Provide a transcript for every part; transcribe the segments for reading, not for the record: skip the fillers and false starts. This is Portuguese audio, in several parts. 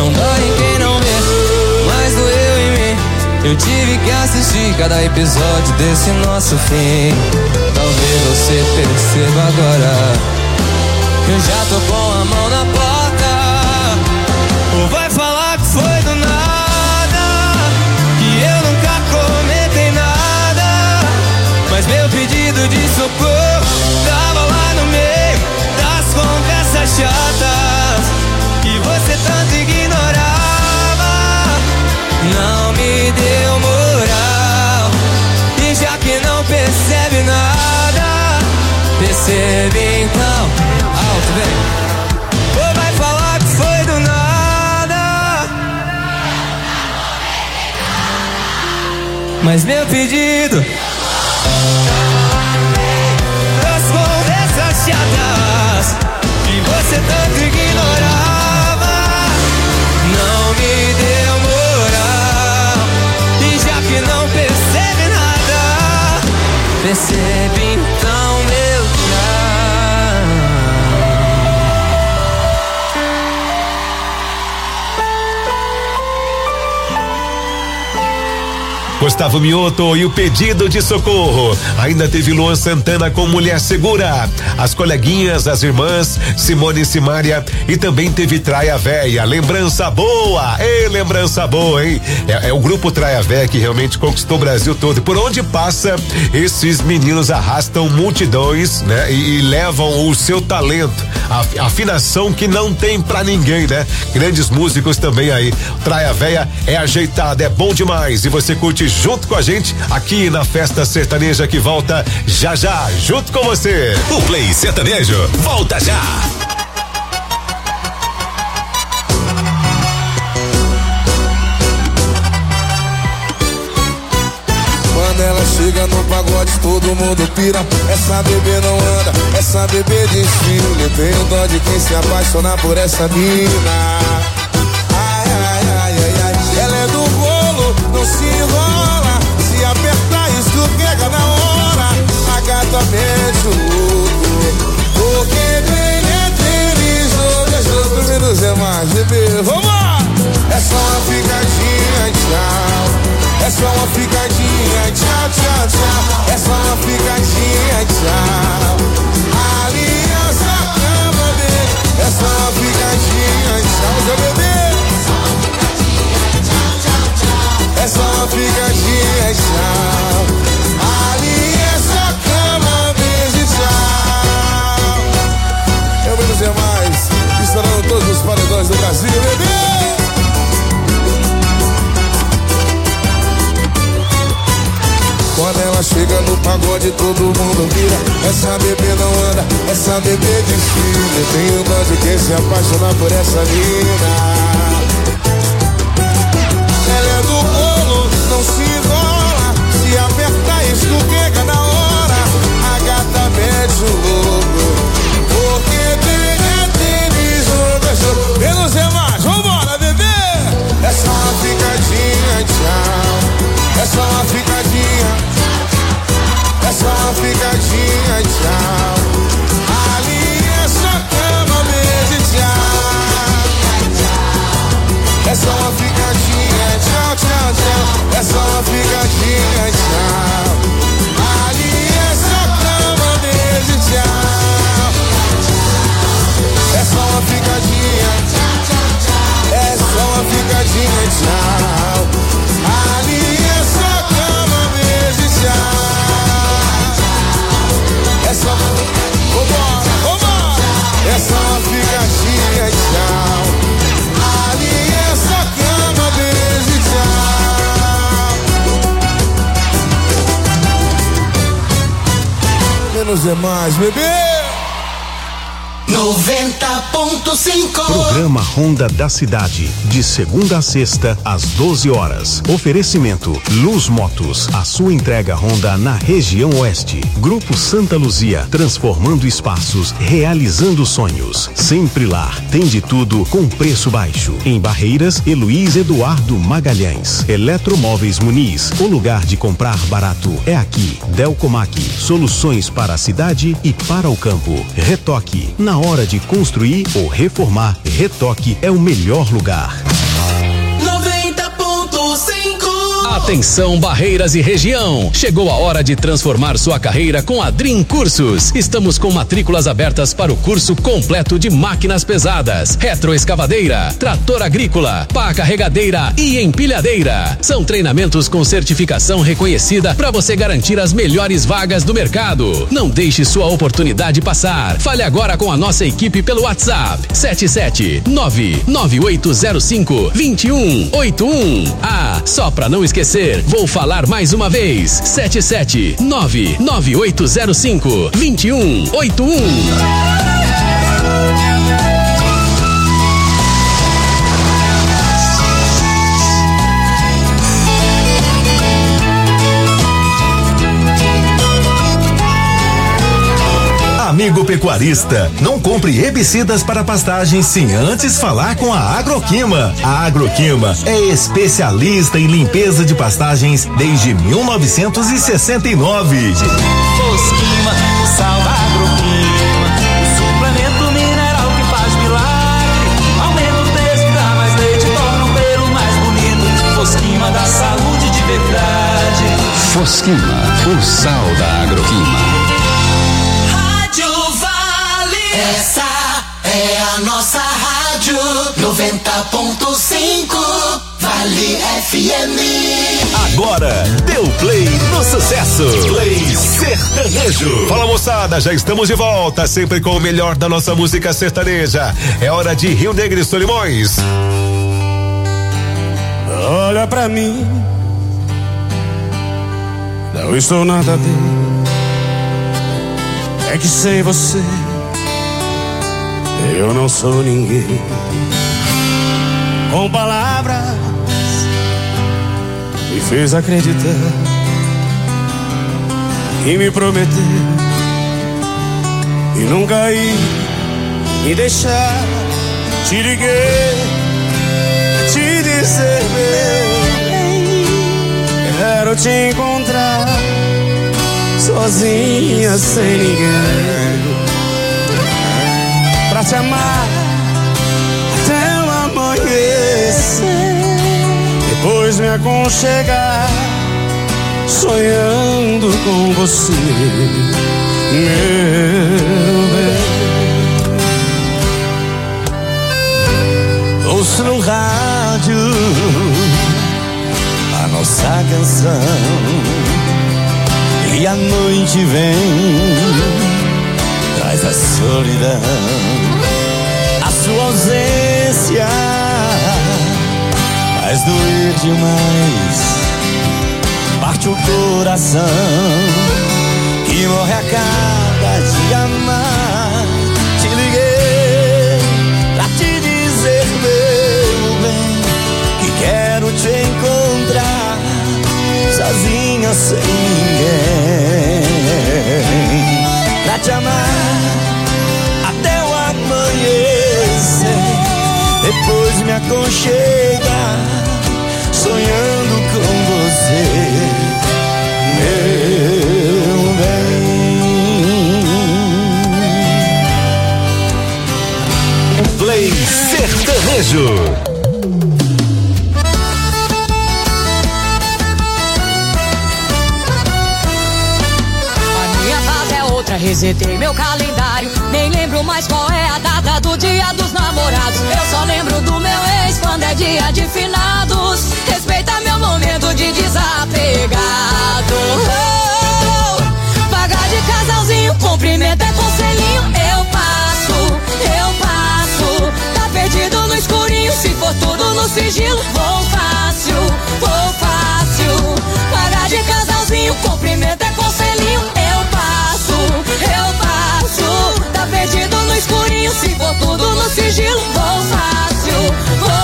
Não dói em quem não vê, mas doeu em mim. Eu tive que assistir cada episódio desse nosso fim. Talvez você perceba agora que eu já tô com a mão na porta. Ou vai falar que foi do nada, que eu nunca comentei nada, mas meu pedido de socorro tava lá no meio das conversas chatas que você tanto ignorava. Não me deu moral, e já que não percebe nada, percebe então. Alto, vem. Ou vai falar que foi do nada, mas meu pedido das conversas chatas que você tanto ignorava não me deu moral, e já que não percebe nada, percebe então meu tchau. Gustavo Mioto e o pedido de socorro. Ainda teve Luan Santana com Mulher Segura. As coleguinhas, as irmãs, Simone e Simária. E também teve Traia Véia. Lembrança boa! Ei, lembrança boa, hein? É o grupo Traia Véia que realmente conquistou o Brasil todo. E por onde passa, esses meninos arrastam multidões, né? E levam o seu talento, a afinação que não tem pra ninguém, né? Grandes músicos também aí. Traia Véia é ajeitado, é bom demais. E você curte junto com a gente aqui na Festa Sertaneja, que volta já já, junto com você. O Play Sertanejo volta já. Quando ela chega no pagode, todo mundo pira. Essa bebê não anda, essa bebê desfila. Eu tenho dó de quem se apaixonar por essa mina. Ai, ai, ai, ai, ai. Ela é do bolo, não se enrola. Se apertar, escorrega na hora. A gata mete o louco, porque quem é tênis, jogo é jogo. Menos é mais, bebê, vambora! É só uma picadinha, tchau. É só uma picadinha, tchau, tchau, tchau. É só uma picadinha, tchau. Aliança, cama, bebê. É só uma picadinha, tchau, meu bebê. É só uma picadinha, tchau. Aliança, cama, beijo, tchau. Eu vou dizer mais, estourando todos os paredões do Brasil, bebê. Quando ela chega no pagode, todo mundo vira. Essa bebê não anda, essa bebê desfila. Eu tenho dó de quem se apaixonar por essa mina. Ela é do bolo, não se enrola. Se apertar, escorrega na hora. A gata mete o louco, porque tênis, jogo é jogo. Menos é mais, vambora, bebê. É só uma picadinha, tchau. É só uma picadinha. É só uma picadinha, tchau. Aliança, cama, beijo, tchau. É só uma picadinha, tchau, tchau, tchau. É só uma picadinha, tchau. Aliança, cama, beijo, tchau. É só uma picadinha, é só uma picadinha, tchau. Aliança, cama, beijo, tchau. É só, vambora, vambora. É só uma picadinha, tchau. Aliança, cama, beijo, tchau. Menos é mais, bebê. 90.5. Programa Honda da Cidade, de segunda a sexta, às 12 horas. Oferecimento Luz Motos, a sua entrega Honda na região oeste. Grupo Santa Luzia, transformando espaços, realizando sonhos. Sempre Lar, tem de tudo com preço baixo. Em Barreiras, Heloís Eduardo Magalhães. Eletromóveis Muniz, o lugar de comprar barato é aqui. Delcomac, soluções para a cidade e para o campo. Retoque, na hora de construir ou reformar, Retoque é o melhor lugar. Atenção, Barreiras e região. Chegou a hora de transformar sua carreira com a Dream Cursos. Estamos com matrículas abertas para o curso completo de máquinas pesadas, retroescavadeira, trator agrícola, pá carregadeira e empilhadeira. São treinamentos com certificação reconhecida para você garantir as melhores vagas do mercado. Não deixe sua oportunidade passar. Fale agora com a nossa equipe pelo WhatsApp 77998052181. Ah, só para não esquecer, vou falar mais uma vez. 77998052181. Amigo pecuarista, não compre herbicidas para pastagens sem antes falar com a Agroquima. A Agroquima é especialista em limpeza de pastagens desde 1969. Fosquima, salva a Agroquima, o suplemento mineral que faz milagre. Aumenta o peso, dá mais leite, torna o pelo mais bonito. Fosquima dá saúde de verdade. Fosquima, o sal da Agroquima. Essa é a nossa rádio 90.5 Vale FM. Agora deu play no sucesso. Play sertanejo. Fala, moçada, já estamos de volta, sempre com o melhor da nossa música sertaneja. É hora de Rio Negro e Solimões. Olha pra mim, não estou nada bem. É que sem você eu não sou ninguém. Com palavras me fez acreditar e me prometeu e nunca ia me deixar. Te liguei, te dizer bem, quero te encontrar sozinha, sem ninguém, pra te amar até o amanhecer, depois me aconchegar sonhando com você, meu bem. Ouço no rádio a nossa canção e a noite vem, traz a solidão. A sua ausência faz doer demais, parte o coração que morre a cada dia mais. Te liguei pra te dizer, meu bem, que quero te encontrar sozinha, sem ninguém, pra te amar até o amanhecer, depois me aconchegar sonhando com você, meu bem. Play sertanejo. Resetei meu calendário, nem lembro mais qual é a data do dia dos namorados. Eu só lembro do meu ex quando é dia de finados. Respeita meu momento de desapegado. Pagar de casalzinho, cumprimento é conselhinho. Eu passo. Tá perdido no escurinho, se for tudo no sigilo. Vou fácil. Pagar de casalzinho, cumprimento é conselhinho. Eu passo, tá perdido no escurinho, se for tudo no sigilo. Vou fácil.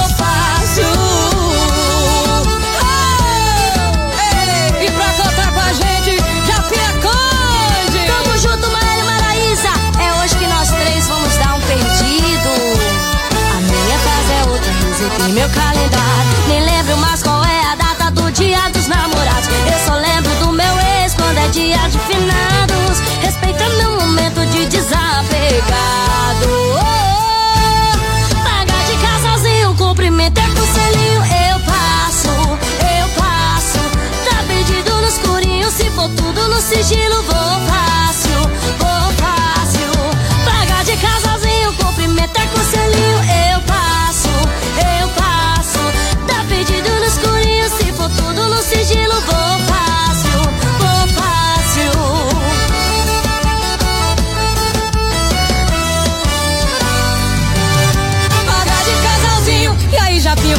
Oh, e pra contar com a gente, Japinha Conde. Tamo junto, Marília e Maraísa. É hoje que nós três vamos dar um perdido. A minha casa é outra, resetei meu calendário, nem lembro mais qual é a data do dia dos namorados. Eu só lembro do meu ex quando é dia de finados. Respeita meu momento de desapegado. Pagar de casalzinho, cumprimento é conselhinho. Eu passo.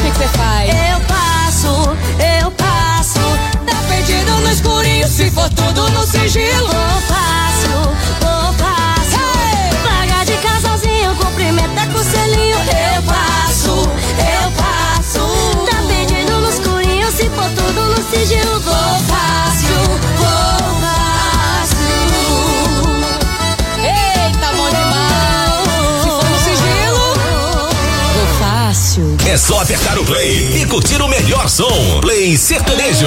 que você faz? Eu passo. Tá perdido no escurinho, se for tudo no sigilo. Vou fácil. Hey! Larga de casalzinho, cumprimenta com selinho. Eu passo. Tá perdido no escurinho, se for tudo no sigilo. Vou fácil. Eita, bom demais. Se for no sigilo, vou fácil. É só apertar o play e curtir o melhor som. Play Sertanejo.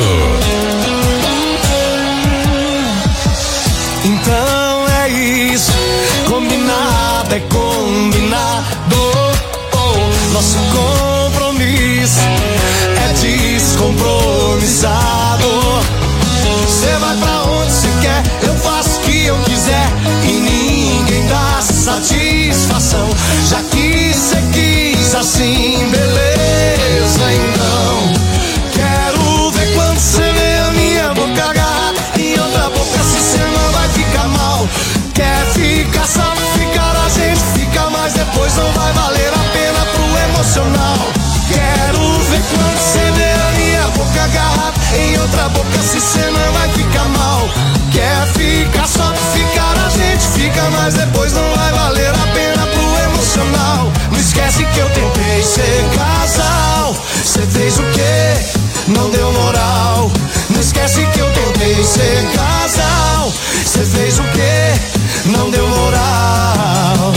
Então é isso, combinado é combinado. Nosso compromisso é descompromissado. Cê vai pra onde cê quer, eu faço o que eu quiser e ninguém dá satisfação. Já que cê quis assim, beleza, então quero ver quando cê vê a minha boca agarrada em outra boca, se cê não vai ficar mal. Quer ficar só pra ficar, a gente fica, mas depois não vai valer a pena pro emocional. Quero ver quando cê vê a minha boca agarrada em outra boca, se cê não vai ficar mal. Quer ficar só pra ficar, a gente fica, mas depois não vai valer a pena pro emocional. Não esquece que eu tentei ser casal, cê fez o quê? Não deu moral. Não esquece que eu tentei ser casal, cê fez o quê? Não deu moral.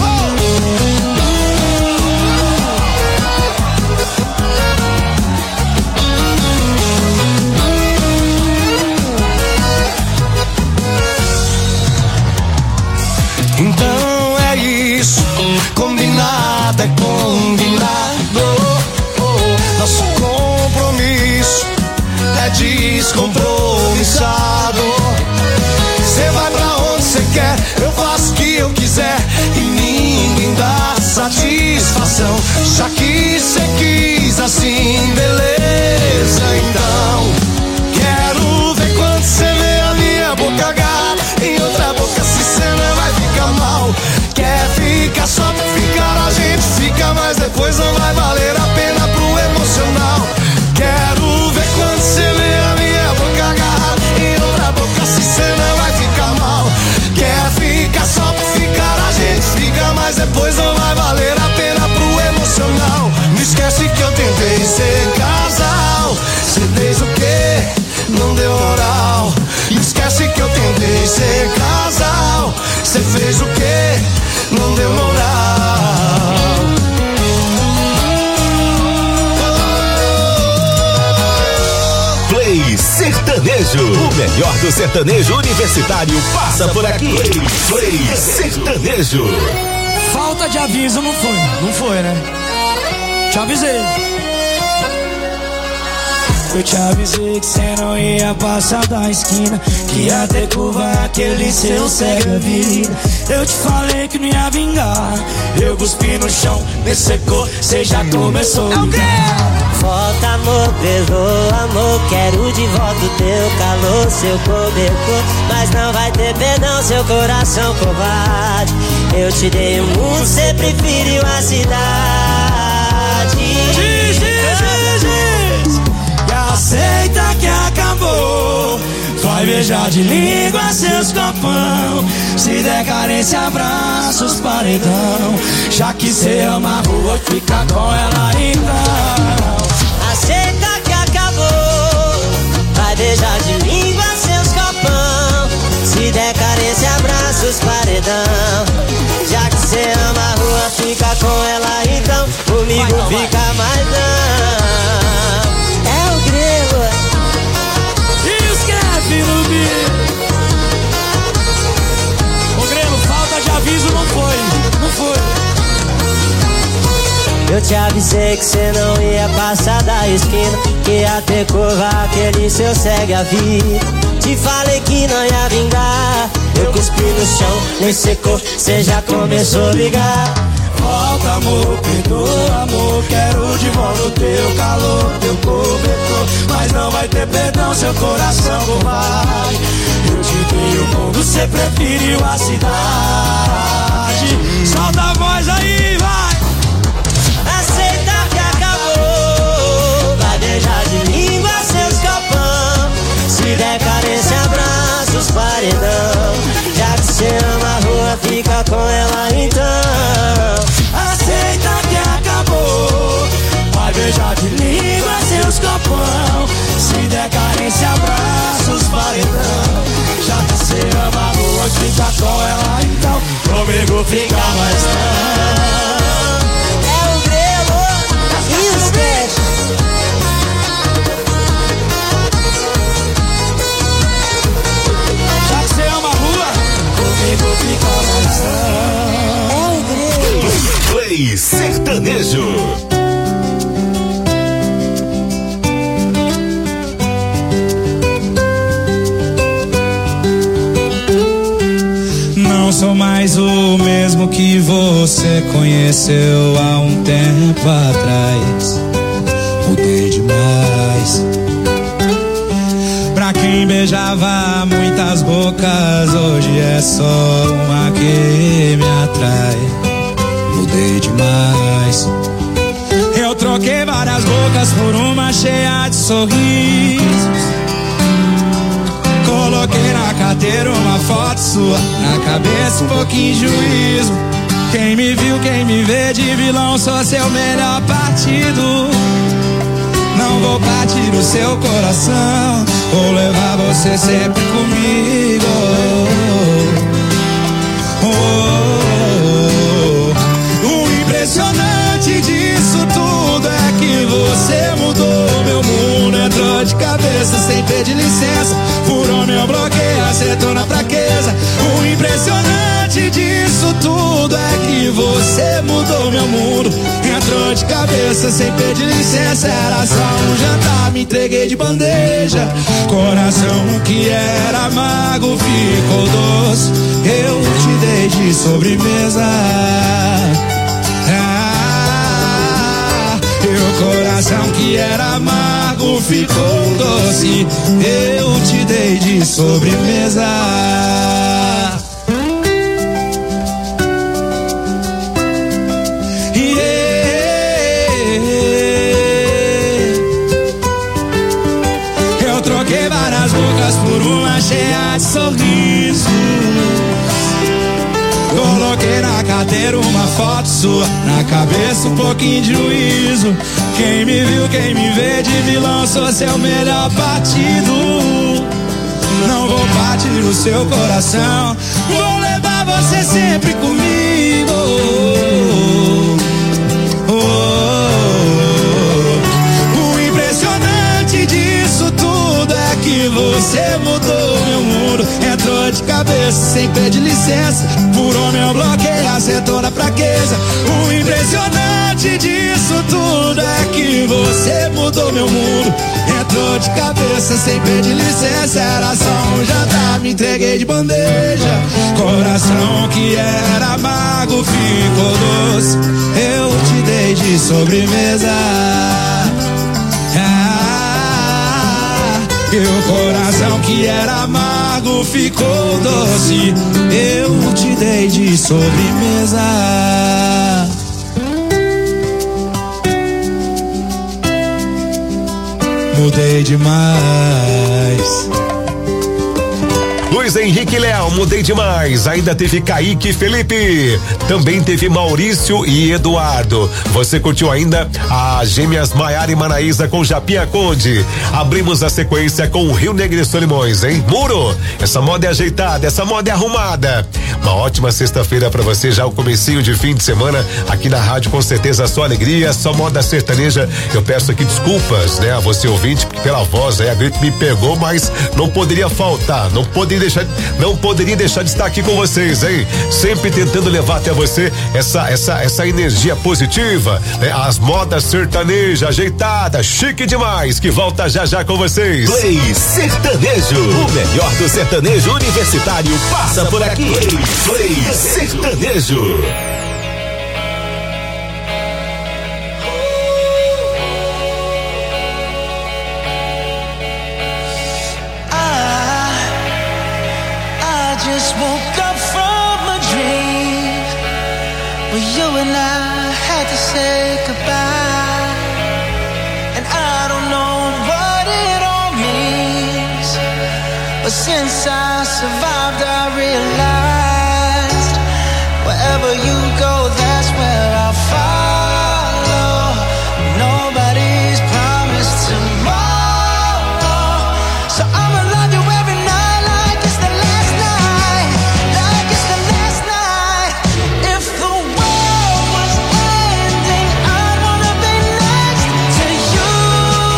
Então é isso, combinado é combinado. Nosso compromisso é descompromissado. Cê vai pra onde cê quer, eu faço o que eu quiser e ninguém dá satisfação. Já que cê quis assim, beleza, então quero ver quando cê vê a minha boca agarrada em outra boca, se cê não vai ficar mal. Quer ficar só pra ficar, a gente fica, mas depois não vai valer a pena pro emocional. Quero ver quando cê vê a minha boca agarrada em outra boca, se cê não vai ficar mal. Quer ficar só pra ficar, a gente fica, mas depois não vai valer a pena pro emocional. Não esquece que eu tentei ser casal, cê fez o quê? Não deu moral. Não esquece que eu tentei ser casal, cê fez o quê? Não deu moral. Play Sertanejo. O melhor do sertanejo universitário passa por aqui. Play Sertanejo. Falta de aviso não foi? Não foi, né? Te avisei. Eu te avisei que cê não ia passar da esquina, que ia ter curva aquele seu cega vida. Eu te falei que não ia vingar, eu cuspi no chão, me secou, cê já começou a ligar. Volta amor, perdoa amor, quero de volta o teu calor, seu cobertor, mas não vai ter perdão, seu coração covarde. Eu te dei o mundo, cê preferiu a cidade. Diz, aceita que acabou, vai beijar de língua seus copão, se der carência abraços paredão, já que cê ama a rua fica com ela então. Aceita que acabou, vai beijar de língua seus copão, se der carência abraços paredão, já que cê ama a rua fica com ela então, comigo fica mais não. Ô Grêmio, falta de aviso não foi. Eu te avisei que cê não ia passar da esquina, que ia ter curva aquele seu segue a vida. Te falei que não ia vingar, eu cuspi no chão, nem secou, cê já começou a ligar. Volta amor, perdoa amor, quero de volta o teu calor, teu cobertor, mas não vai ter perdão, seu coração covarde. Eu te dei o mundo, cê preferiu a cidade. Solta a voz aí, vai! Aceita que acabou, Sertanejo. Não sou mais o mesmo que você conheceu há um tempo atrás. Mudei demais. Pra quem beijava muitas bocas, hoje é só uma que me atrai. Mudei demais. Eu troquei várias bocas por uma cheia de sorrisos. Coloquei na carteira uma foto sua, na cabeça um pouquinho de juízo. Quem me viu, quem me vê de vilão, sou seu melhor partido. Não vou partir o seu coração, vou levar você sempre comigo. O impressionante disso tudo é que você mudou meu mundo. Entrou de cabeça sem pedir licença, furou meu bloqueio, acertou na fraqueza. O impressionante disso tudo é que você mudou meu mundo. Entrou de cabeça sem pedir licença, era só um jantar, me entreguei de bandeja. Coração que era amargo ficou doce, eu te dei de sobremesa. Meu coração que era amargo ficou doce, eu te dei de sobremesa. Eu troquei várias bocas por uma cheia de sorrisos. Coloquei na carteira uma foto sua, na cabeça um pouquinho de juízo. Quem me viu, quem me vê de vilão, sou seu melhor partido. Não vou partir o seu coração, vou levar você sempre comigo. O impressionante disso tudo é que você mudou meu mundo. Entrou de cabeça sem pedir licença, furou meu bloqueio, acertou na fraqueza. O impressionante disso tudo é que você mudou meu mundo. Entrou de cabeça sem pedir licença, era só um jantar, me entreguei de bandeja. Coração que era amargo ficou doce, eu te dei de sobremesa. Meu coração que era amargo ficou doce, eu te dei de sobremesa. Mudei demais. Luiz Henrique e Léo, mudei demais. Ainda teve Kaique e Felipe. Também teve Maurício e Eduardo. Você curtiu ainda as gêmeas Maiara e Manaísa com Japinha Conde. Abrimos a sequência com o Rio Negro e Solimões, hein? Muro, essa moda é ajeitada, essa moda é arrumada. Uma ótima sexta-feira pra você, já o comecinho de fim de semana aqui na rádio, com certeza só alegria, só moda sertaneja. Eu peço aqui desculpas, né, a você ouvinte, porque pela voz aí a grito me pegou, mas não poderia faltar, não poderia deixar de estar aqui com vocês, hein? Sempre tentando levar até você essa energia positiva, né? As modas sertaneja ajeitada, chique demais, que volta já já com vocês. Play Sertanejo, o melhor do sertanejo universitário passa por aqui. Play Sertanejo. Just woke up from a dream where you and I had to say goodbye, and I don't know what it all means, but since I survived I realized wherever you go, that's where I'll follow. Nobody's promised tomorrow, so I'ma love you every night like it's the last night, like it's the last night. If the world was ending, I'd wanna be next to you.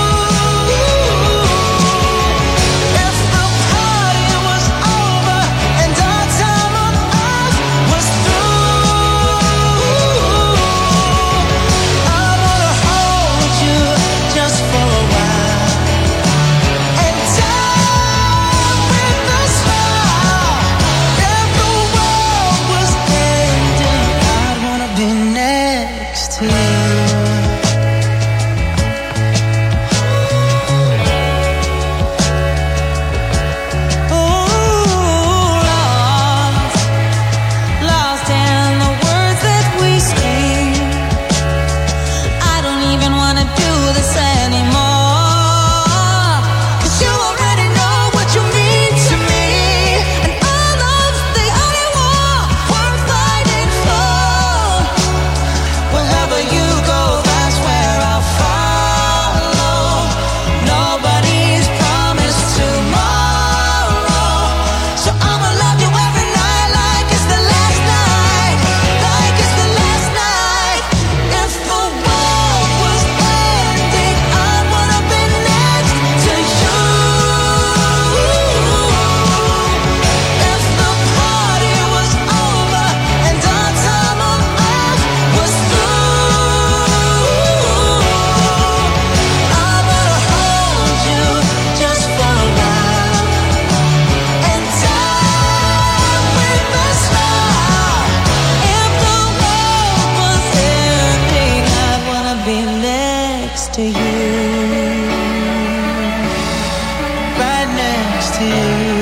If the party was over, to you, right next to you.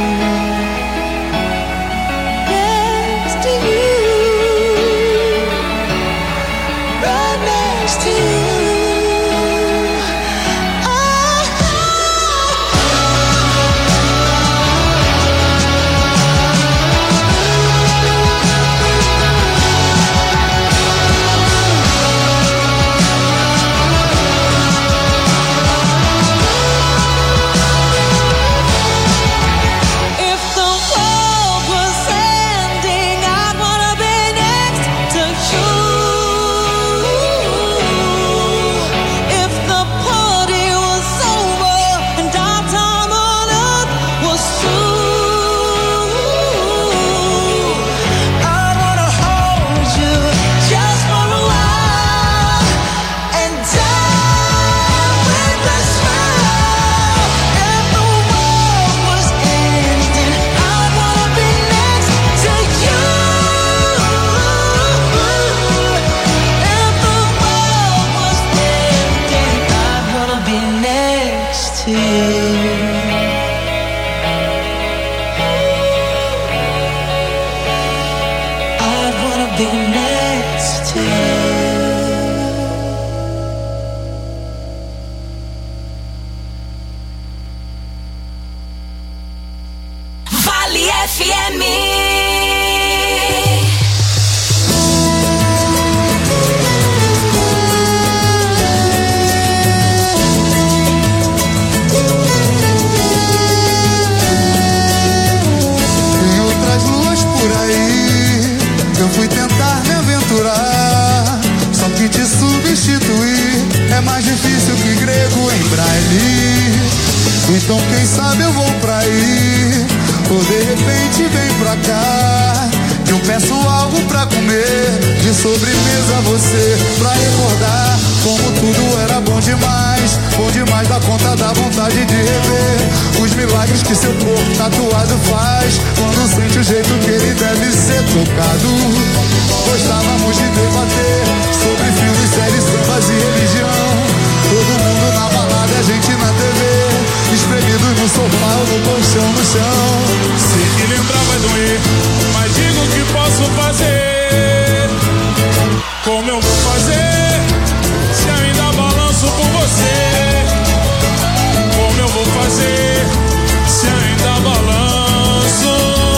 Então quem sabe eu vou pra aí, ou de repente vem pra cá. Eu peço algo pra comer, de sobremesa você, pra recordar como tudo era bom demais da conta da vontade de rever os milagres que seu corpo tatuado faz, quando sente o jeito que ele deve ser tocado. Gostávamos de debater sobre filmes, séries, sambas e religião, todo mundo na balada, a gente na TV, espremidos no sofá ou no colchão no chão. Sei que lembrar vai doer, mas digo o que posso fazer. Como eu vou fazer se ainda balanço por você? Como eu vou fazer se ainda balanço?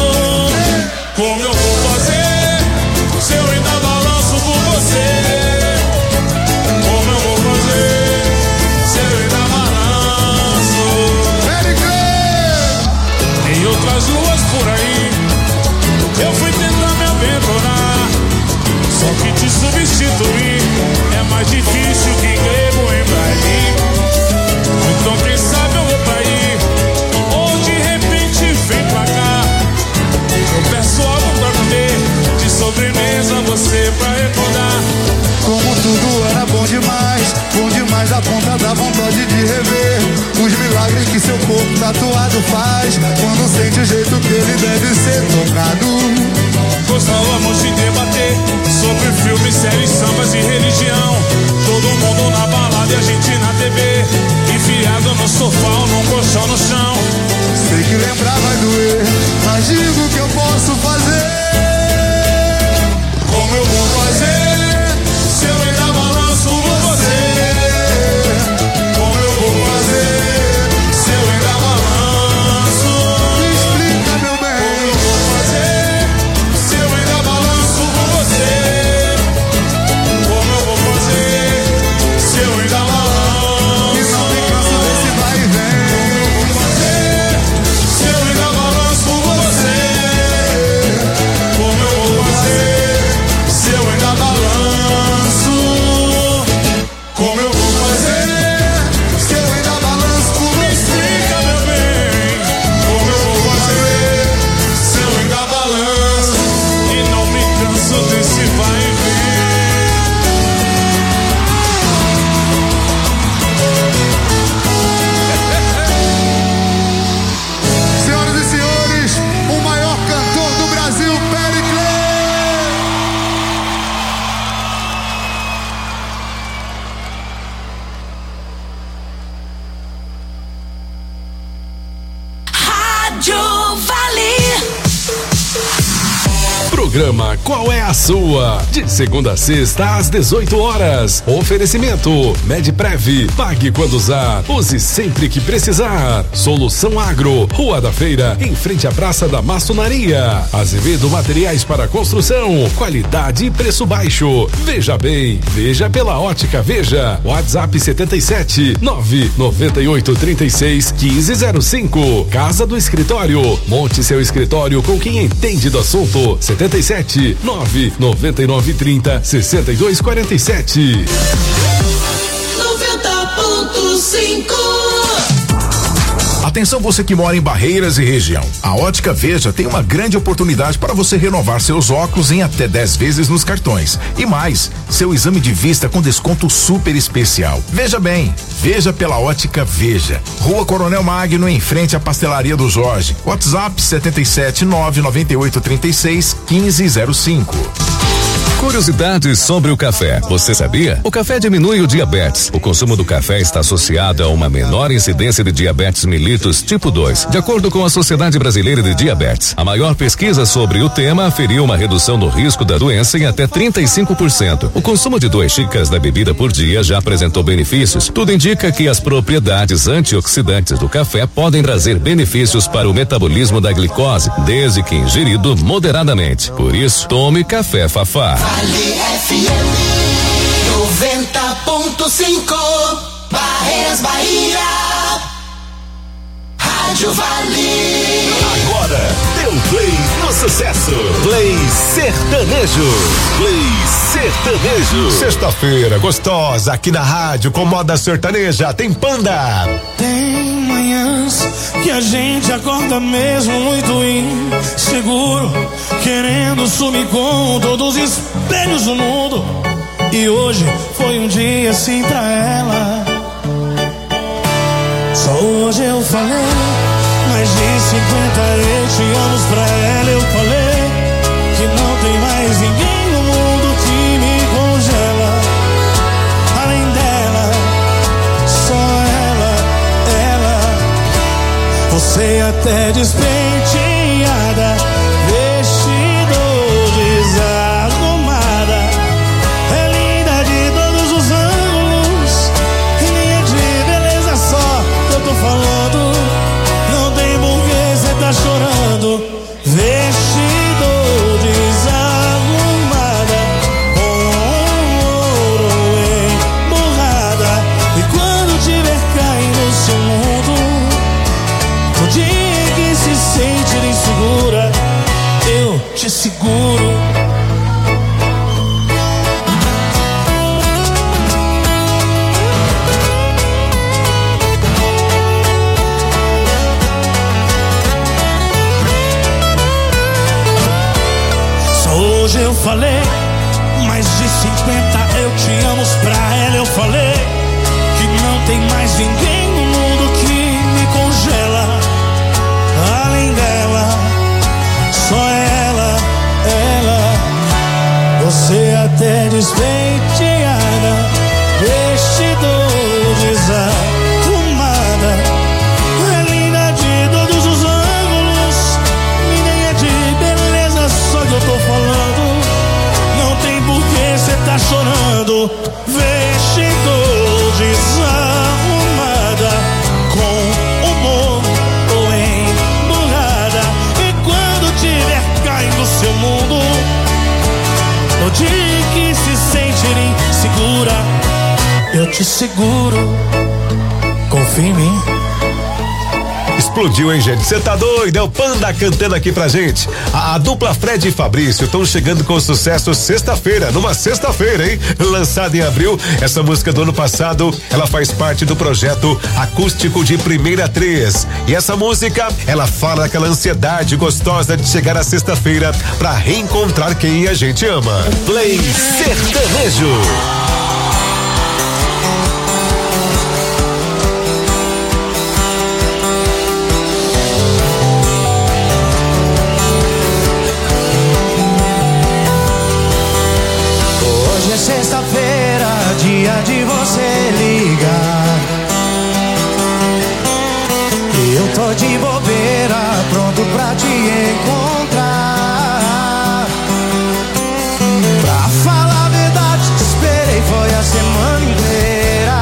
Como eu vou fazer se eu ainda balanço por você? Como eu vou fazer se eu ainda balanço? Tem outras luas por aí, eu fui tentar me aventurar, só que te substituir é mais difícil que grego em braille. Então quem sabe eu vou pra aí, ou de repente vem pra cá. Eu peço algo pra comer, de sobremesa você pra recordar como tudo era bom demais da conta da vontade de rever os milagres que seu corpo tatuado faz, quando sente o jeito que ele deve ser tocado. Gostávamos de debater sobre filmes, séries, sambas e religião, todo mundo na balada e a gente na TV, enfiado no sofá ou num colchão no chão. Sei que lembrar vai doer, mas digo o que eu posso fazer. Como eu vou fazer se eu ainda balanço por você? Como eu vou fazer se eu ainda balanço? Me explica, meu bem. Como eu vou fazer se eu ainda balanço por você? Como eu vou fazer se eu ainda balanço? E não me canso desse vai e vem. Rádio Vale. Programa Qual é a Sua? De segunda a sexta às 18 horas. Oferecimento Medprev. Pague quando usar. Use sempre que precisar. Solução Agro. Rua da Feira, em frente à Praça da Maçonaria. Azevedo Materiais para Construção. Qualidade e preço baixo. Veja bem. Veja pela Ótica Veja. WhatsApp 77 998 36 1505. Casa do Escritório. Monte seu escritório com quem entende do assunto. 77 999 30 62 47. 90.5. Atenção você que mora em Barreiras e região. A Ótica Veja tem uma grande oportunidade para você renovar seus óculos em até 10 vezes nos cartões. E mais, seu exame de vista com desconto super especial. Veja bem, veja pela Ótica Veja. Rua Coronel Magno, em frente à Pastelaria do Jorge. WhatsApp 77 998 36 1505. Curiosidades sobre o café. Você sabia? O café diminui o diabetes. O consumo do café está associado a uma menor incidência de diabetes mellitus tipo 2, de acordo com a Sociedade Brasileira de Diabetes. A maior pesquisa sobre o tema aferiu uma redução do risco da doença em até 35%. O consumo de 2 xícaras da bebida por dia já apresentou benefícios. Tudo indica que as propriedades antioxidantes do café podem trazer benefícios para o metabolismo da glicose, desde que ingerido moderadamente. Por isso, tome café Fafá. Vale FM 90.5. Barreiras, Bahia. Rádio Vale. Agora, deu play no sucesso. Play sertanejo. Play sertanejo. Sexta-feira gostosa aqui na rádio com moda sertaneja. Tem Panda. Tem manhãs que a gente acorda mesmo muito inseguro, querendo sumir com todos os espelhos do mundo. E hoje foi um dia assim pra ela. Só hoje eu falei mais de 50 eu te amo pra ela. Eu falei que não tem mais ninguém no mundo que me congela. Além dela, só ela. Você até despenteada, vestido desarrumada, é linda de todos os ângulos, e nem é de beleza só que eu tô falando. Não tem porquê cê tá chorando. Vestido desarrumada, com ouro emburrada, e quando tiver caindo no seu mundo, no dia que se sente insegura, eu te seguro. Só hoje eu falei mais de 50 eu te amo pra ela. Eu falei que não tem mais ninguém no mundo que me congela. Além dela, só ela. Você até despenteada, vestido desarrumada, é linda de todos os ângulos, e nem é de beleza só que eu tô falando. Não tem porquê cê tá chorando. Vestido desarrumada, com humor ou emburrada, e quando tiver caindo no seu mundo, no dia que se sentir insegura, eu te seguro. Confia em mim. Explodiu, hein, gente? Você tá doido? É o Panda cantando aqui pra gente. A dupla Fred e Fabrício estão chegando com o sucesso Sexta-feira, numa sexta-feira, hein? Lançada em abril, essa música do ano passado, ela faz parte do projeto acústico de Primeira 3. E essa música, ela fala daquela ansiedade gostosa de chegar à sexta-feira pra reencontrar quem a gente ama. Play sertanejo. Sexta-feira, dia de você ligar, e eu tô tô de bobeira, pronto pra te encontrar. Pra falar a verdade, te esperei, foi a semana inteira.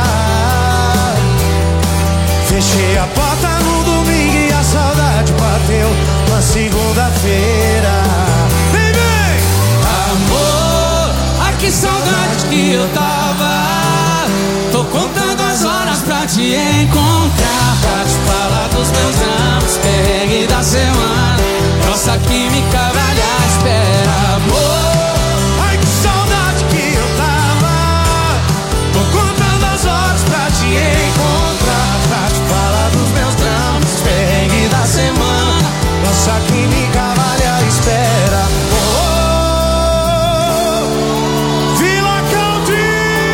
Fechei a porta no domingo e a saudade bateu na segunda-feira. Vem, vem! Amor, ai que saudade que eu tava. Tô contando as horas pra te encontrar, pra te falar dos meus anos, perrengue da semana. Nossa química vale a espera. Amor, ai que saudade que eu tava. Tô contando as horas pra te encontrar, pra te falar dos meus dramas, perrengue da semana. Nossa química vale a espera. Vila Country.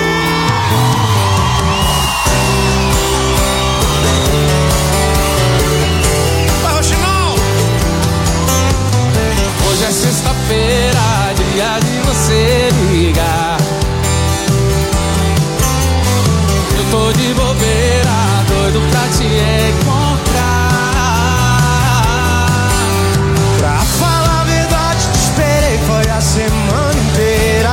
Vai, Rochinol. hoje é sexta-feira, dia de você ligar. Eu tô de bobeira, doido pra te encontrar. Pra falar a verdade, te esperei, foi a semana inteira.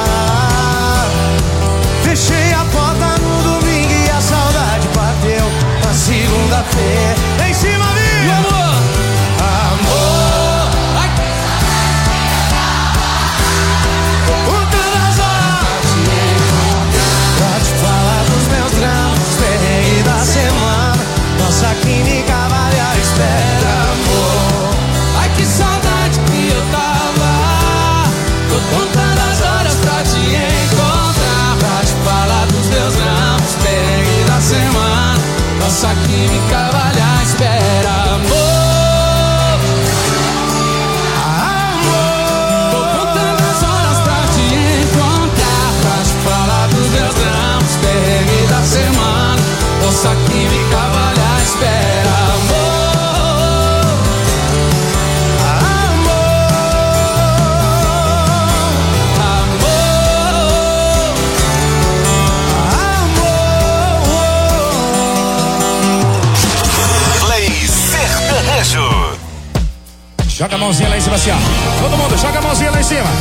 Fechei a porta no domingo e a saudade bateu na segunda-feira. Em cima, viu? Amor, amor, ai. Contando as horas pra te falar dos meus dramas, perrengue da semana. Nossa química vale a espera, amor. ai que saudade que eu tava. Tô contando as horas pra te encontrar, pra te falar dos meus dramas, perrengue da semana. Nossa química vale a espera, amor. Tô contando as horas pra te encontrar, pra te falar dos meus dramas, perrengue da semana. Nossa química vale a espera, amor. Play sertanejo. Joga a mãozinha lá em cima assim, ó. Todo mundo, joga a mãozinha lá em cima.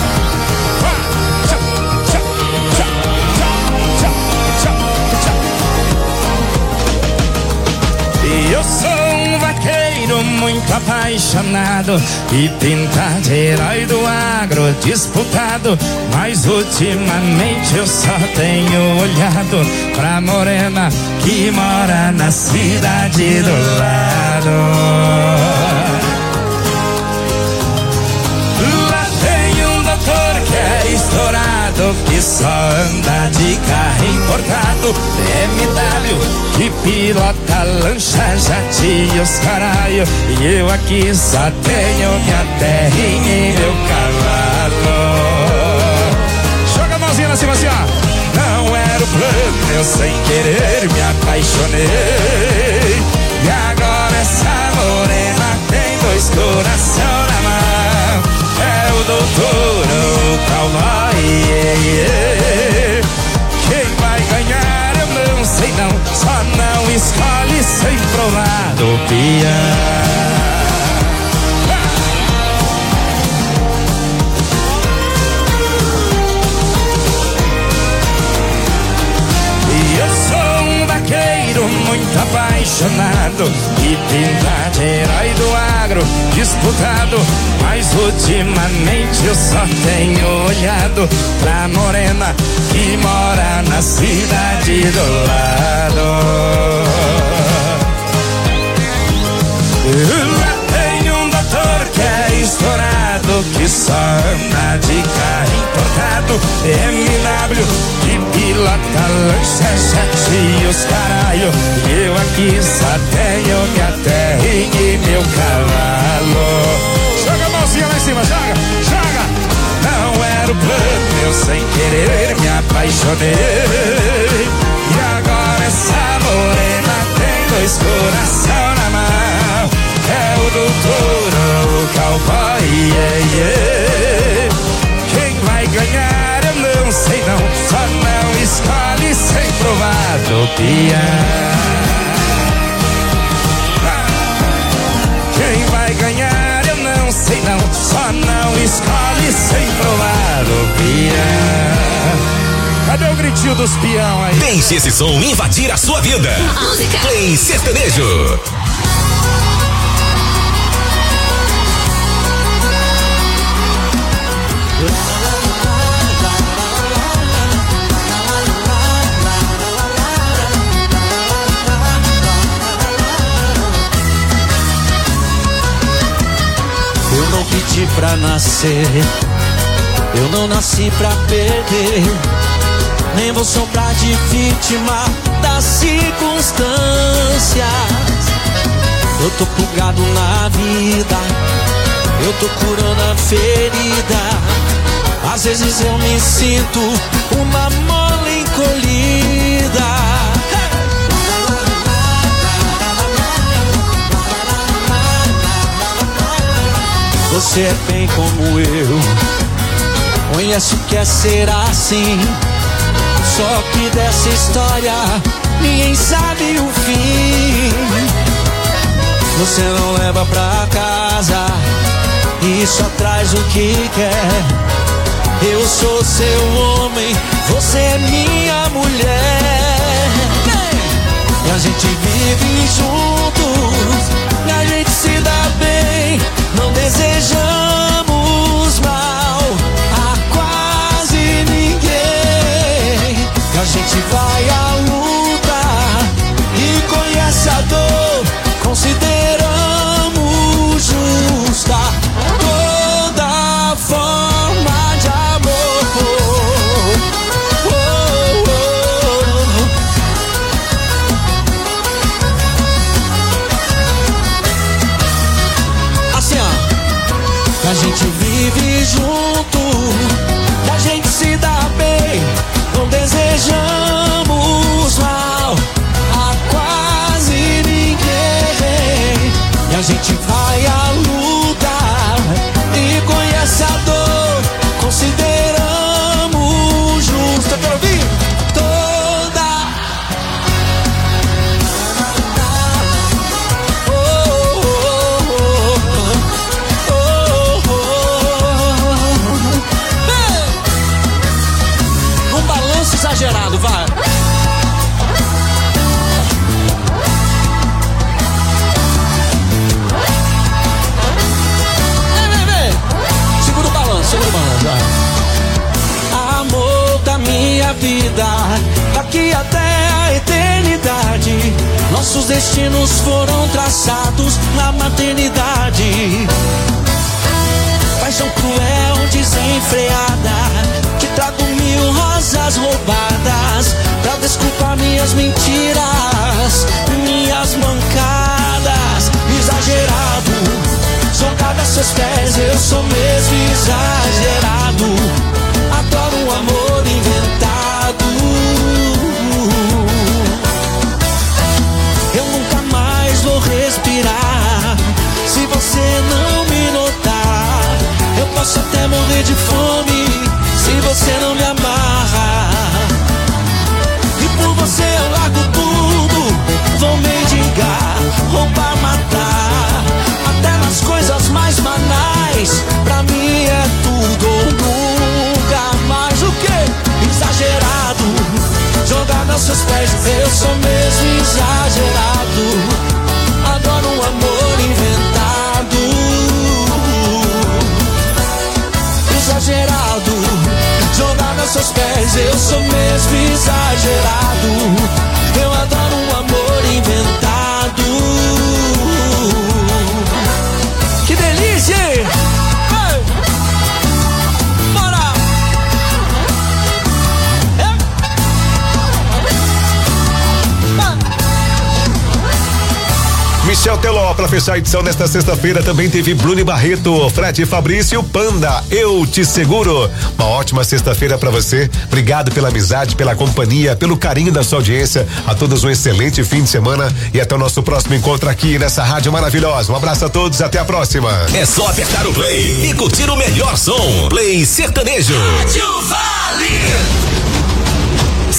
E eu sou um vaqueiro muito apaixonado e pintar de herói do agro disputado. Mas ultimamente eu só tenho olhado pra morena que mora na cidade do lado. Lá tem um doutor que é estourado, que só anda de carro importado, BMW, que pilota lancha, jate e os caralho. E eu aqui só tenho minha terrinha e meu cavalo. Joga a mãozinha lá cima assim, ó. Não era o plano, eu sem querer me apaixonei. E agora essa morena tem dois coração na mão. É o doutor, o cowboy, Quem vai ganhar eu não sei não, só não escolhe sem provar do peão. E eu sou um vaqueiro muito apaixonado e pintar de herói do agro disputado. Mas ultimamente eu só tenho olhado pra morena que mora na cidade do lado. Lá tem um doutor que é estourado, que só anda de carro importado, BMW, que pilota lancha, jate e os caralho. E eu aqui só tenho minha terrinha e meu cavalo. Joga a mãozinha lá em cima, joga, joga. Não era o plano, eu sem querer me apaixonei. E agora essa morena tem dois coração na mão. É o doutor, o cowboy, Quem vai ganhar eu não sei não, só não escolhe sem provar do peão. Só não escolhe sem provar o peão. Cadê o gritinho dos peão aí? Deixe esse som invadir a sua vida. Música. Play Sertanejo. Eu não pedi pra nascer, eu não nasci pra perder, nem vou sobrar de vítima das circunstâncias. Eu tô plugado na vida, eu tô curando a ferida. Às vezes eu me sinto uma mole encolhida. Você é bem como eu, conhece o que é ser assim. Só que dessa história ninguém sabe o fim. Você não leva pra casa e só traz o que quer. Eu sou seu homem, você é minha mulher. E a gente vive juntos, e a gente se dá bem. Não desejamos mal a quase ninguém. E a gente vai à luta e conhece a dor. Consideramos justa toda forma de amor. Assim, ó. A gente vive junto, a gente se dá bem. Não desejamos mal a quase ninguém. E a gente vai à luta e conhece a dor. Consideramos justa. Quero ouvir toda. Um balanço exagerado, vai. Segura o balanço, vai. Amor da minha vida, daqui até a eternidade. Nossos destinos foram traçados na maternidade. Paixão cruel, desenfreada, que trago 1000 rosas roubadas pra desculpar minhas mentiras, minhas mancadas. Exagerado, jogado a seus pés, eu sou mesmo exagerado. Adoro um amor inventado. Eu nunca mais vou respirar se você não me notar. Eu posso até morrer de fome se você não me amarra. E por você eu largo tudo, vou mendigar, roubar, matar, até nas coisas mais banais. Pra mim é tudo ou nunca mais. O quê? Exagerado, jogado aos seus pés, eu sou mesmo exagerado. Adoro um amor inventado. Exagerado, jogado aos seus pés, eu sou mesmo exagerado. Eu adoro um amor inventado. Que delícia! Hey! Bora! Michel Teló, pra fechar a edição nesta sexta-feira, também teve Bruno Barreto, Fred Fabrício, Panda, Eu Te Seguro. Uma ótima sexta-feira pra você. Obrigado pela amizade, pela companhia, pelo carinho da sua audiência. A todos um excelente fim de semana e até o nosso próximo encontro aqui nessa rádio maravilhosa. Um abraço a todos, até a próxima. É só apertar o play e curtir o melhor som. Play Sertanejo. Rádio Vale.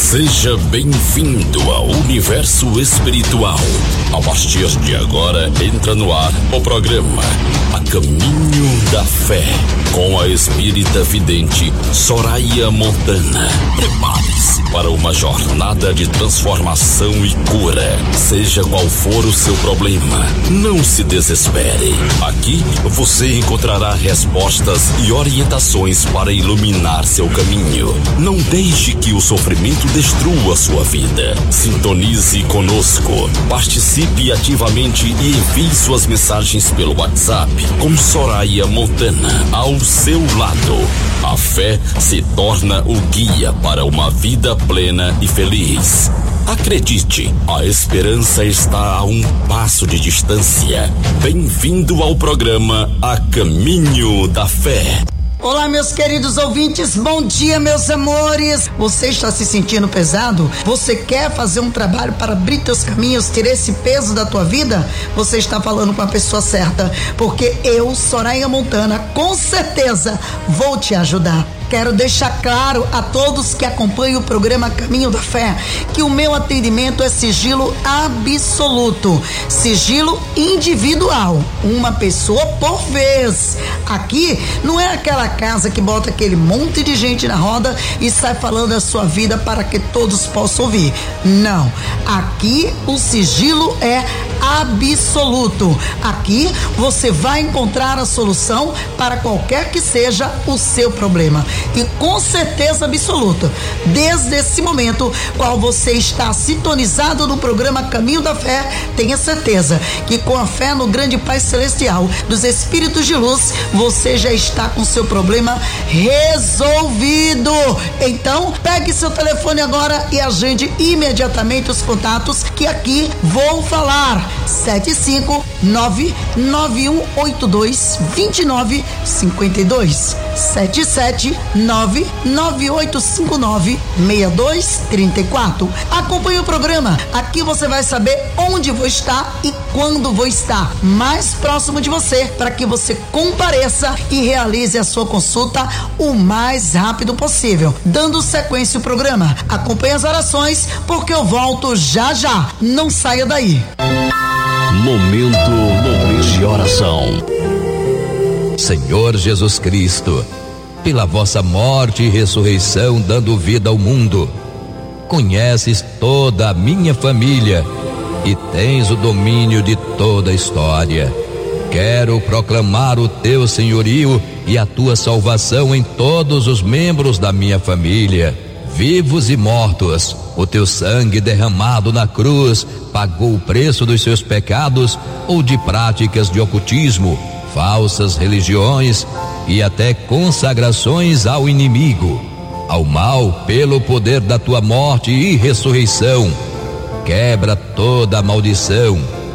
Seja bem-vindo ao universo espiritual. A partir de agora, entra no ar o programa A Caminho da Fé, com a espírita vidente Soraya Montana. Prepare-se para uma jornada de transformação e cura. Seja qual for o seu problema, não se desespere. Aqui você encontrará respostas e orientações para iluminar seu caminho. Não deixe que o sofrimento destrua sua vida. Sintonize conosco. Participe ativamente e envie suas mensagens pelo WhatsApp com Soraya Montana ao seu lado. A fé se torna o guia para uma vida plena e feliz. Acredite, a esperança está a um passo de distância. Bem-vindo ao programa A Caminho da Fé. Olá, meus queridos ouvintes, bom dia, meus amores. Você está se sentindo pesado? Você quer fazer um trabalho para abrir teus caminhos, tirar esse peso da tua vida? Você está falando com a pessoa certa, porque eu, Soraya Montana, com certeza vou te ajudar. Quero deixar claro a todos que acompanham o programa Caminho da Fé que o meu atendimento é sigilo absoluto, sigilo individual, uma pessoa por vez. Aqui não é aquela casa que bota aquele monte de gente na roda e sai falando a sua vida para que todos possam ouvir. Não, aqui o sigilo é absoluto. Aqui você vai encontrar a solução para qualquer que seja o seu problema. E com certeza absoluta, desde esse momento qual você está sintonizado no programa Caminho da Fé, tenha certeza que com a fé no grande Pai Celestial dos Espíritos de Luz, você já está com seu problema resolvido. Então, pegue seu telefone agora e agende imediatamente os contatos que aqui vou falar. 75991822952 77998596234. Acompanhe o programa. Aqui você vai saber onde vou estar e quando vou estar mais próximo de você, para que você compareça e realize a sua consulta o mais rápido possível. Dando sequência ao programa, acompanhe as orações, porque eu volto já já. Não saia daí. Momento de oração. Senhor Jesus Cristo, pela vossa morte e ressurreição dando vida ao mundo, conheces toda a minha família e tens o domínio de toda a história. Quero proclamar o teu senhorio e a tua salvação em todos os membros da minha família, vivos e mortos. O teu sangue derramado na cruz pagou o preço dos seus pecados ou de práticas de ocultismo, falsas religiões e até consagrações ao inimigo, ao mal, pelo poder da tua morte e ressurreição. Quebra toda a maldição,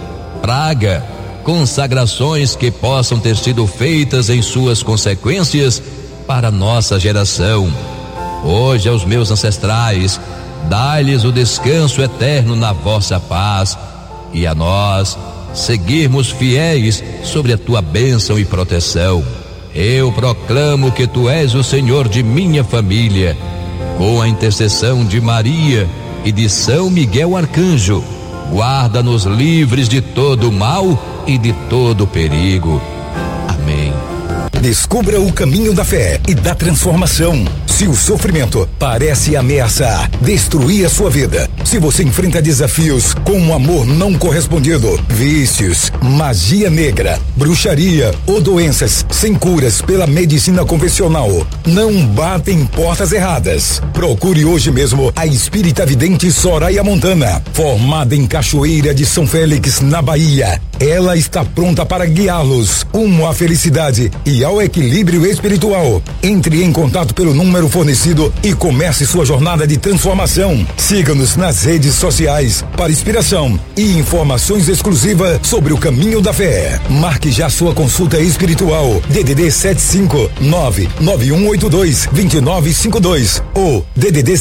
praga, consagrações que possam ter sido feitas em suas consequências para nossa geração. Hoje aos meus ancestrais, dai-lhes o descanso eterno na vossa paz, e a nós seguirmos fiéis sobre a tua bênção e proteção. Eu proclamo que tu és o Senhor de minha família, com a intercessão de Maria e de São Miguel Arcanjo. Guarda-nos livres de todo mal e de todo perigo. Amém. Descubra o caminho da fé e da transformação. Se o sofrimento parece ameaçar destruir a sua vida, se você enfrenta desafios com um amor não correspondido, vícios, magia negra, bruxaria ou doenças sem curas pela medicina convencional, não bata em portas erradas. Procure hoje mesmo a espírita vidente Soraya Montana, formada em Cachoeira de São Félix, na Bahia. Ela está pronta para guiá-los rumo à felicidade e ao equilíbrio espiritual. Entre em contato pelo número fornecido e comece sua jornada de transformação. Siga-nos nas redes sociais para inspiração e informações exclusivas sobre o caminho da fé. Marque já sua consulta espiritual. DDD 75991822952 ou DDD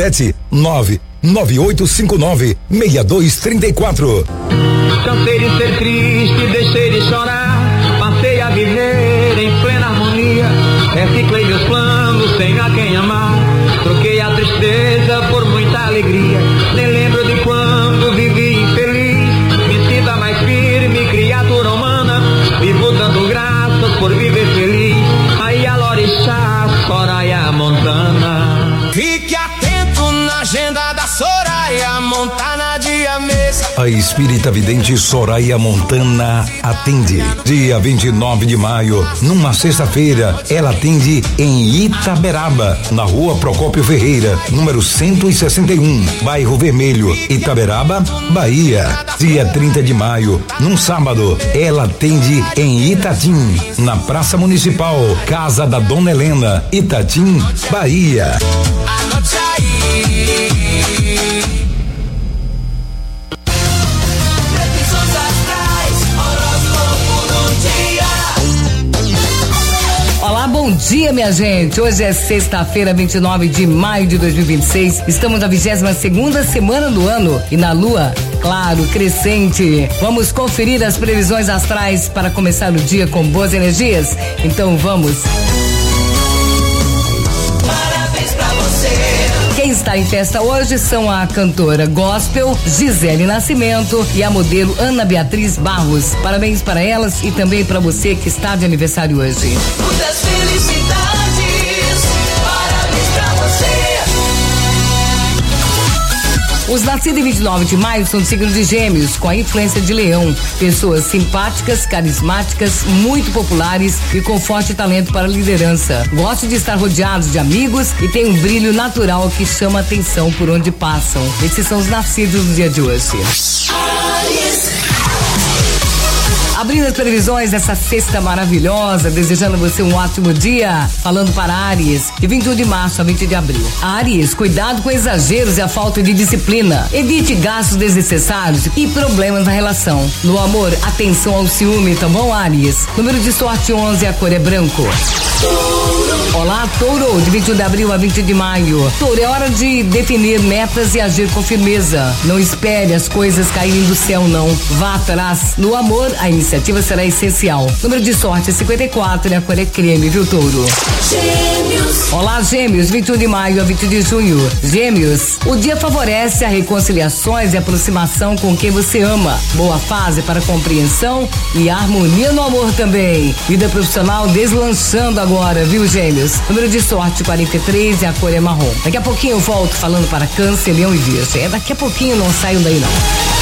77998596234. Cansei de ser triste, deixei de chorar, passei a viver em plena harmonia. Reciclei meus planos sem a quem amar. troquei a tristeza por muita alegria. Nem lembro de quando vivi infeliz. Me sinta mais firme, criatura humana. Vivo dando graças por viver feliz. Aí a Lorixá, Soraya Montana. Fique atento na agenda da Soraya Montana, dia mês. A espírita vidente Soraya Montana atende. Dia 29 de maio, numa sexta-feira, ela atende em Itaberaba, na rua Procópio Ferreira, número 161, bairro Vermelho, Itaberaba, Bahia. Dia 30 de maio, num sábado, ela atende em Itatim, na Praça Municipal, Casa da Dona Helena, Itatim, Bahia. Anote aí. Olá, bom dia, minha gente. Hoje é sexta-feira, 29 de maio de 2026. Estamos na 22ª semana do ano e na lua, claro, crescente. Vamos conferir as previsões astrais para começar o dia com boas energias? Então vamos. Parabéns pra você. Quem está em festa hoje são a cantora gospel Gisele Nascimento e a modelo Ana Beatriz Barros. Parabéns para elas e também para você que está de aniversário hoje. Muitas felicidades, parabéns pra você. Os nascidos em 29 de maio são do signo de Gêmeos, com a influência de Leão. Pessoas simpáticas, carismáticas, muito populares e com forte talento para a liderança. Gostam de estar rodeados de amigos e tem um brilho natural que chama atenção por onde passam. Esses são os nascidos no dia de hoje. Abrindo as previsões dessa sexta maravilhosa, desejando a você um ótimo dia, falando para Áries, de 21 de março a 20 de abril. Áries, cuidado com exageros e a falta de disciplina. Evite gastos desnecessários e problemas na relação. No amor, atenção ao ciúme, tá bom, Áries? Número de sorte 11, a cor é branco. Olá, Touro, de 21 de abril a 20 de maio. Touro, é hora de definir metas e agir com firmeza. Não espere as coisas caírem do céu, não. Vá atrás. No amor, a iniciativa será essencial. Número de sorte é 54 e a cor é creme, viu, Touro? Gêmeos. Olá, Gêmeos, 21 de maio a 20 de junho. Gêmeos, o dia favorece a reconciliações e aproximação com quem você ama. Boa fase para compreensão e harmonia no amor também. Vida profissional deslanchando agora, viu, Gêmeos? Número de sorte 43 e a cor é marrom. Daqui a pouquinho eu volto falando para Câncer, Leão e Virgem. Daqui a pouquinho, não saiam daí não.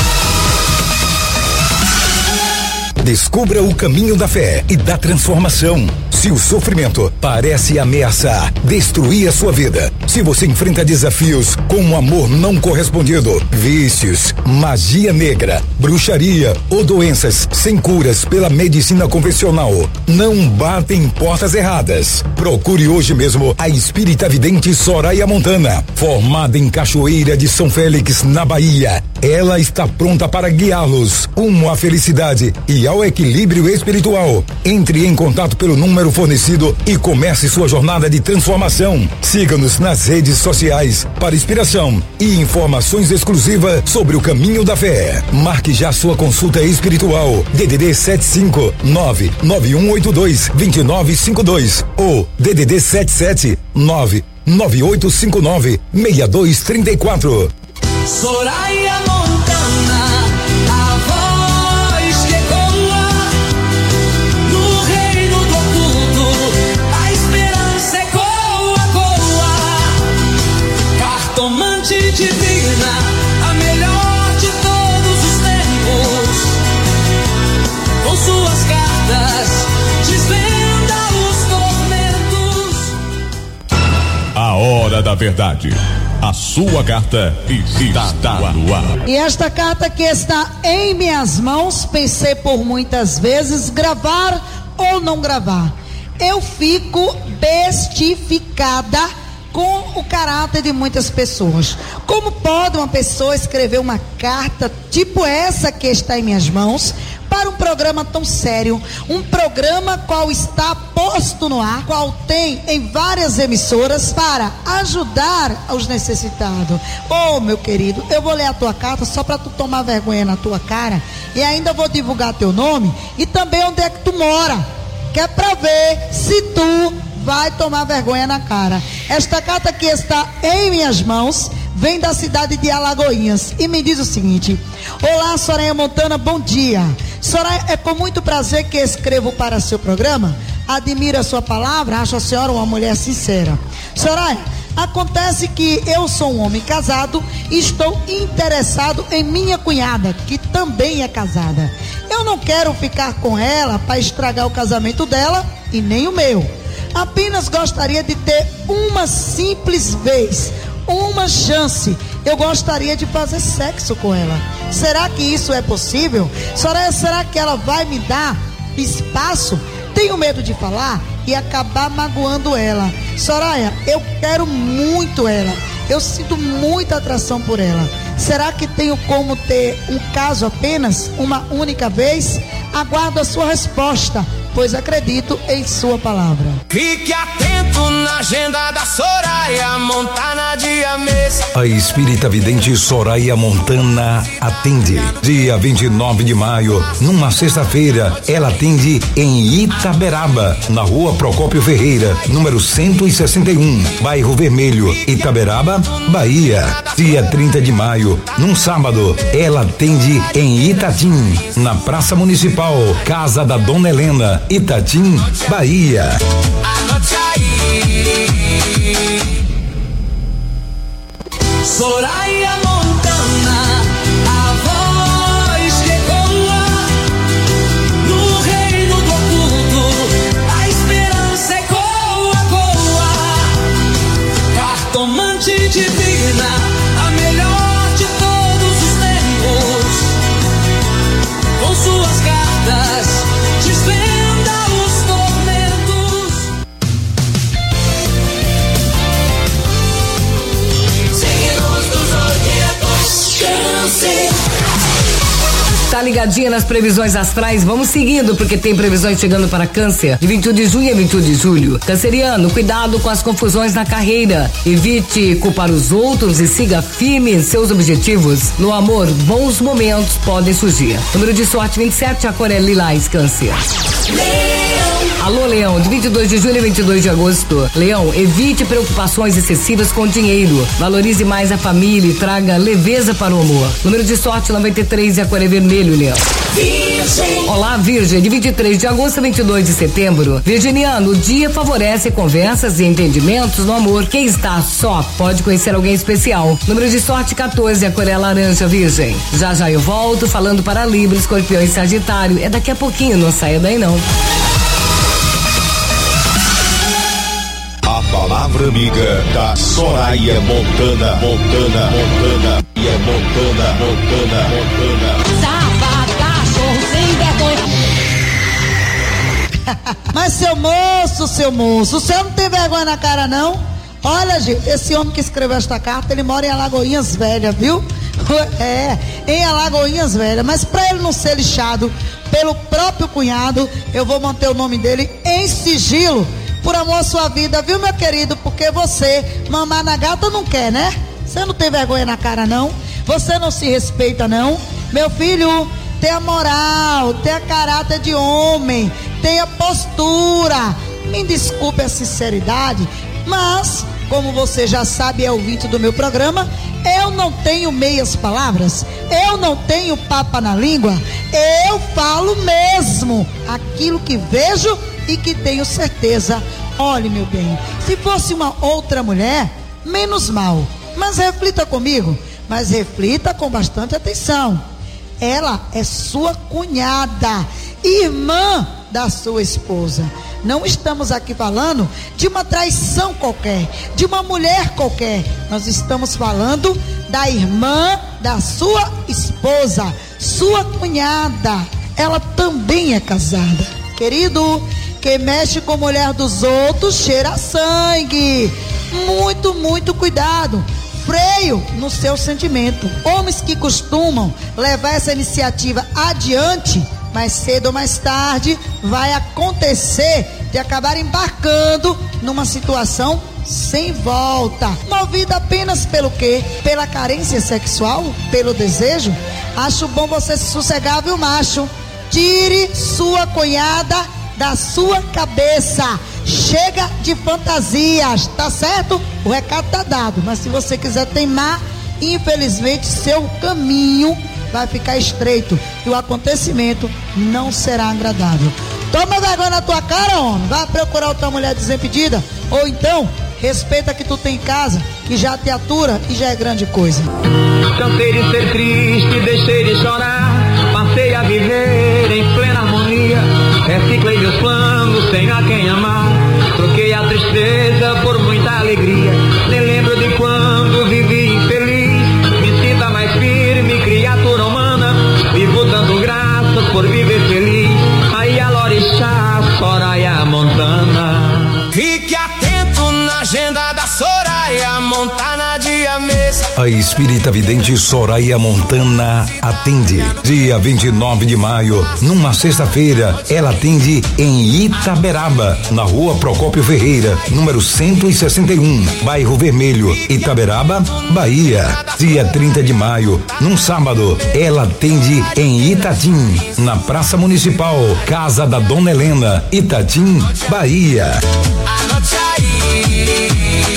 Descubra o caminho da fé e da transformação. Se o sofrimento parece ameaçar destruir a sua vida, se você enfrenta desafios com um amor não correspondido, vícios, magia negra, bruxaria ou doenças sem curas pela medicina convencional, não bate em portas erradas. Procure hoje mesmo a espírita vidente Soraya Montana, formada em Cachoeira de São Félix, na Bahia. Ela está pronta para guiá-los rumo à felicidade e ao equilíbrio espiritual. Entre em contato pelo número fornecido e comece sua jornada de transformação. Siga-nos nas redes sociais para inspiração e informações exclusivas sobre o caminho da fé. Marque já sua consulta espiritual. DDD 75991822952 ou DDD 77998596234. Soraya Montana, a voz que ecoa no reino do oculto, a esperança ecoa, cartomante divina, a melhor de todos os tempos, com suas cartas desvenda os tormentos. A hora da verdade. A sua carta está no ar. E esta carta que está em minhas mãos, pensei por muitas vezes gravar ou não gravar. Eu fico bestificada com o caráter de muitas pessoas. Como pode uma pessoa escrever uma carta tipo essa que está em minhas mãos para um programa tão sério, um programa qual está posto no ar, qual tem em várias emissoras para ajudar os necessitados? Oh, meu querido, eu vou ler a tua carta só para tu tomar vergonha na tua cara e ainda vou divulgar teu nome e também onde é que tu mora, que é para ver se tu vai tomar vergonha na cara. Esta carta que está em minhas mãos vem da cidade de Alagoinhas e me diz o seguinte: olá, Soraya Montana, bom dia. Soraya, é com muito prazer que escrevo para seu programa. Admiro a sua palavra, acho a senhora uma mulher sincera. Soraya, acontece que eu sou um homem casado e estou interessado em minha cunhada, que também é casada. Eu não quero ficar com ela para estragar o casamento dela e nem o meu. Apenas gostaria de ter uma simples vez, uma chance. Eu gostaria de fazer sexo com ela. Será que isso é possível? Soraya, será que ela vai me dar espaço? Tenho medo de falar e acabar magoando ela. Soraya, eu quero muito ela. Eu sinto muita atração por ela. Será que tenho como ter um caso apenas, uma única vez? Aguardo a sua resposta, pois acredito em sua palavra. Fique atento na agenda da Soraya Montana, dia mês. A espírita vidente Soraya Montana atende. Dia 29 de maio, numa sexta-feira, ela atende em Itaberaba, na rua Procópio Ferreira, número 161, bairro Vermelho, Itaberaba, Bahia. Dia 30 de maio, num sábado, ela atende em Itatim, na Praça Municipal, Casa da Dona Helena, Itatim, Bahia. Anote aí. Soraya Montana, a voz que ecoa no reino do oculto, a esperança ecoa. Cartomante divina, a melhor de todos os tempos, com suas cartas desvenda os tormentos. Signos do zodíaco. Câncer. Tá ligadinha nas previsões astrais? Vamos seguindo, porque tem previsões chegando para Câncer, de 21 de junho a 21 de julho. Canceriano, cuidado com as confusões na carreira. Evite culpar os outros e siga firme em seus objetivos. No amor, bons momentos podem surgir. Número de sorte 27, a cor é lilás, Câncer. Alô, Leão, de 22 de julho a 22 de agosto. Leão, evite preocupações excessivas com dinheiro. Valorize mais a família e traga leveza para o amor. Número de sorte 93 e a cor é vermelho, Leão. Virgem. Olá, Virgem, de 23 de agosto a 22 de setembro. Virginiano, o dia favorece conversas e entendimentos no amor. Quem está só pode conhecer alguém especial. Número de sorte 14, a cor é laranja, Virgem. Já já eu volto falando para Libra, Escorpião e Sagitário. É daqui a pouquinho, não saia daí não. A palavra amiga da Soraya Montana. E é Montana. Safado, cachorro, sem vergonha. Mas seu moço, o senhor não tem vergonha na cara não? Olha, gente, esse homem que escreveu esta carta, ele mora em Alagoinhas Velhas, viu? É, em Alagoinhas Velhas, mas pra ele não ser lixado pelo próprio cunhado, eu vou manter o nome dele em sigilo, por amor à sua vida, viu, meu querido? Porque você, mamar na gata não quer, né? Você não tem vergonha na cara, não? Você não se respeita, não? Meu filho, tenha moral, tenha caráter de homem, tenha postura. Me desculpe a sinceridade, mas, como você já sabe, é ouvinte do meu programa, eu não tenho meias palavras, eu não tenho papa na língua, eu falo mesmo aquilo que vejo e que tenho certeza. Olhe, meu bem, se fosse uma outra mulher, menos mal, mas reflita comigo, mas reflita com bastante atenção. Ela é sua cunhada, irmã da sua esposa. Não estamos aqui falando de uma traição qualquer, de uma mulher qualquer. Nós estamos falando da irmã da sua esposa, sua cunhada. Ela também é casada. Querido, quem mexe com a mulher dos outros cheira sangue. Muito, muito cuidado. Freio no seu sentimento. Homens que costumam levar essa iniciativa adiante, mais cedo ou mais tarde vai acontecer de acabar embarcando numa situação sem volta, movida apenas pelo quê? Pela carência sexual, pelo desejo. Acho bom você se sossegar, viu, macho? Tire sua cunhada da sua cabeça. Chega de fantasias, tá certo? O recado tá dado, mas se você quiser teimar, infelizmente seu caminho vai ficar estreito e o acontecimento não será agradável. Toma vergonha na tua cara, homem. Vai procurar outra mulher desimpedida, ou então respeita que tu tem em casa, que já te atura e já é grande coisa. Cansei de ser triste, deixei de chorar, passei a viver em plena harmonia. Reciclei meus planos sem a quem amar, troquei a tristeza por muita alegria. Nem lembro de quando vivi infeliz, me sinta mais firme, criatura humana, vivo dando graças por viver feliz. Aí a Lorixá, Soraya Montana. Fique atento na agenda da Soraya Montana, dia mês. A espírita vidente Soraya Montana atende dia 29 de maio, numa sexta-feira. Ela atende em Itaberaba, na rua Procópio Ferreira, número 161, bairro Vermelho, Itaberaba, Bahia. Dia 30 de maio, num sábado, ela atende em Itatim, na Praça Municipal, Casa da Dona Helena, Itatim, Bahia. Anote aí.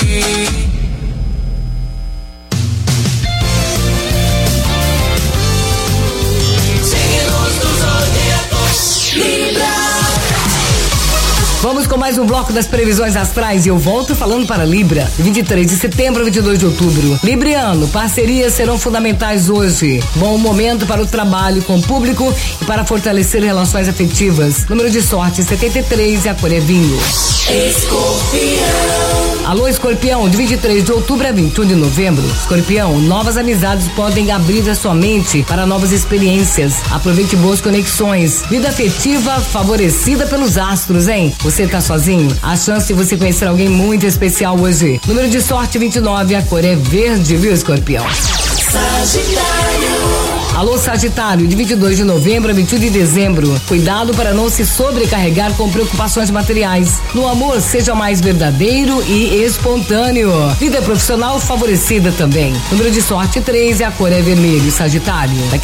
Vamos com mais um bloco das previsões astrais e eu volto falando para Libra, 23 de setembro a 22 de outubro. Libriano, parcerias serão fundamentais hoje. Bom momento para o trabalho com o público e para fortalecer relações afetivas. Número de sorte 73 e a cor é vinho. Escorpião. Alô, Escorpião, de 23 de outubro a 21 de novembro. Escorpião, novas amizades podem abrir a sua mente para novas experiências. Aproveite boas conexões. Vida afetiva favorecida pelos astros, hein? Você tá sozinho? A chance de você conhecer alguém muito especial hoje. Número de sorte 29, a cor é verde, viu, Escorpião? Sagitário. Alô, Sagitário, de 22 de novembro a 21 de dezembro. Cuidado para não se sobrecarregar com preocupações materiais. No amor, seja mais verdadeiro e espontâneo. Vida profissional favorecida também. Número de sorte 3 e a cor é vermelho, Sagitário.